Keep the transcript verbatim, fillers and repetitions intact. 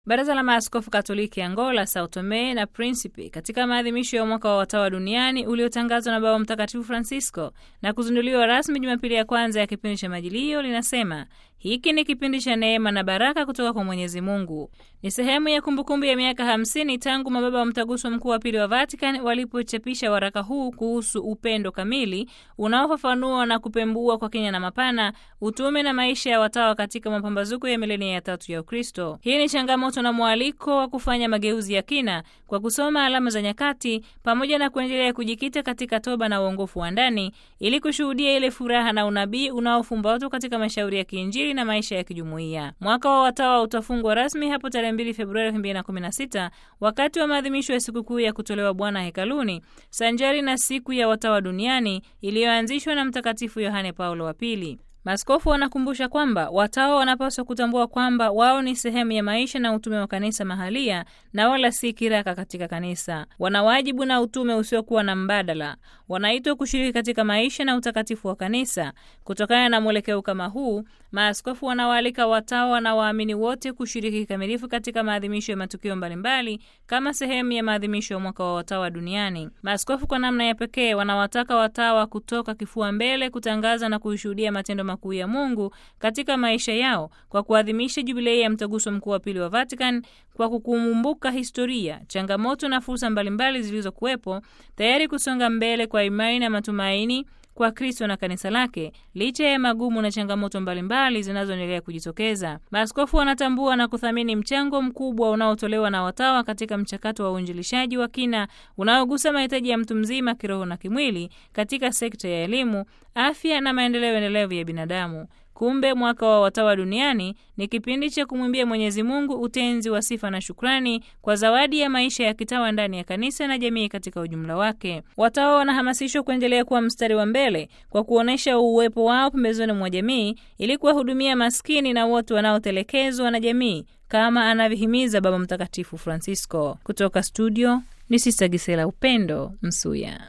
Baraza la Maaskofu Katoliki Angola, Sao Tome na Principe, katika maadhimisho ya mwaka wa watawa duniani uliotangazwa na Baba Mtakatifu Francisco na kuzinduliwa rasmi Jumapili ya kwanza ya kipindi cha Majilio, linasema hiki ni kipindi cha neema na baraka kutoka kwa Mwenyezi Mungu. Ni sehemu ya kumbukumbu ya miaka hamsini tangu mababa wa Mtaguso Mkuu wa Pili wa Vatican walipochapisha waraka huu kuhusu upendo kamili unaofafanua na kupembua kwa kina na mapana utume na maisha ya watawa katika mapambazuko ya milenia ya tatu ya Ukristo. Hii ni changamoto na mwaliko wa kufanya mageuzi ya kina kwa kusoma alama za nyakati pamoja na kuendelea kujikita katika toba na uongofu wa ndani ili kushuhudia ile furaha na unabii unaofumbatwa katika mashauri ya kiinjili na maisha ya kijumuiya. Mwaka wa watawa utafungwa rasmi hapo tarehe mbili Februari elfu mbili na kumi na sita wakati wa maadhimisho ya sikukuu ya kutolewa Bwana hekaluni sanjari na siku ya watawa duniani iliyoanzishwa na Mtakatifu Yohane Paulo wa Pili. Maaskofu wanakumbusha kwamba watawa wanapaswa kutambua kwamba wao ni sehemu ya maisha na utume wa kanisa mahalia na wala si kiraka katika kanisa. Wana wajibu na utume usiokuwa na mbadala. Wanaitwa kushiriki katika maisha na utakatifu wa kanisa. Kutokana na mwelekeo kama huu, maaskofu wanawaalika watawa na waamini wote kushiriki kikamilifu katika maadhimisho ya matukio mbalimbali kama sehemu ya maadhimisho ya mwaka wa watawa duniani. Maaskofu kwa namna ya pekee wanawataka watawa kutoka kifua mbele kutangaza na kuishuhudia matendo makuu ya Mungu katika maisha yao kwa kuadhimisha jubilei ya Mtaguso Mkuu wa Pili wa Vatican, kwa kukumbuka historia, changamoto na fursa mbalimbali zilizokuwepo, tayari kusonga mbele kwa imani na matumaini kwa Kristo na kanisa lake licha ya magumu na changamoto mbalimbali zinazoendelea kujitokeza. Maaskofu wanatambua na kuthamini mchango mkubwa unaotolewa na watawa katika mchakato wa uinjilishaji wa kina unaogusa mahitaji ya mtu mzima kiroho na kimwili katika sekta ya elimu, afya na maendeleo endelevu ya binadamu. Kumbe mwaka wa watawa duniani ni kipindi cha kumwimbia Mwenyezi Mungu utenzi wa sifa na shukrani kwa zawadi ya maisha ya kitawa ndani ya kanisa na jamii katika ujumla wake. Watawa wanahamasishwa kuendelea kuwa mstari wa mbele kwa kuonesha uwepo wao pembezoni mwa jamii ili kuwahudumia maskini na wote wanaotelekezwa na jamii kama anavyohimiza Baba Mtakatifu Francisco. Kutoka studio ni Sista Gisela Upendo Msuya.